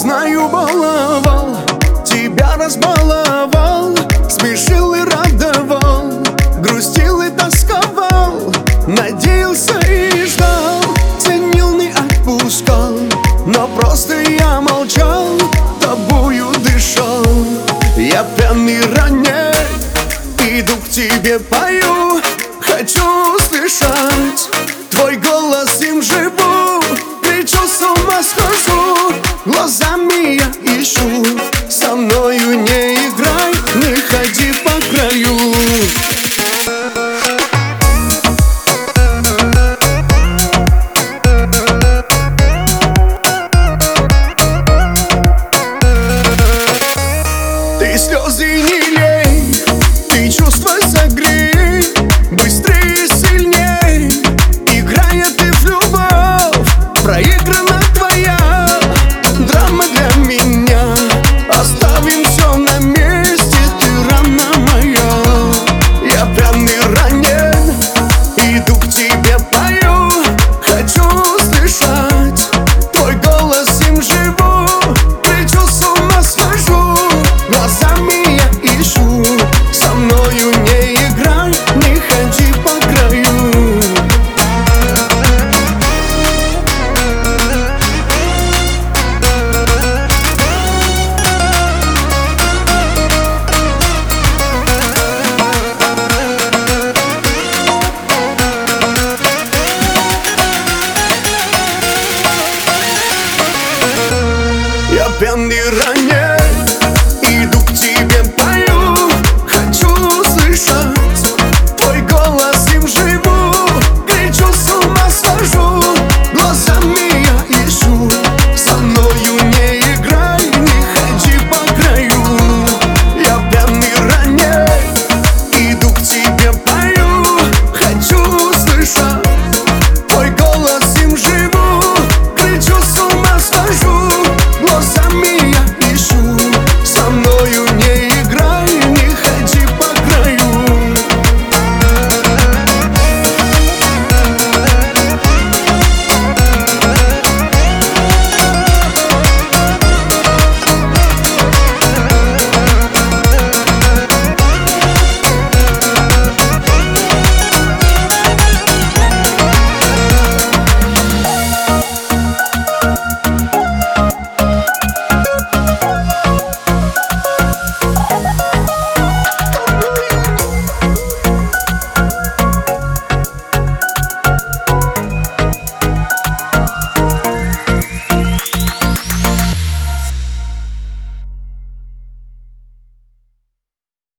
знаю, баловал, тебя разбаловал, смешил и радовал, грустил и тосковал, надеялся и ждал, ценил, не отпускал, но просто я молчал, тобою дышал. Я пьяный ранее, иду к тебе, пою, хочу услышать твой голос, им живу, кричу, с ума схожу, глазами я ищу, со мною не играй, не ходи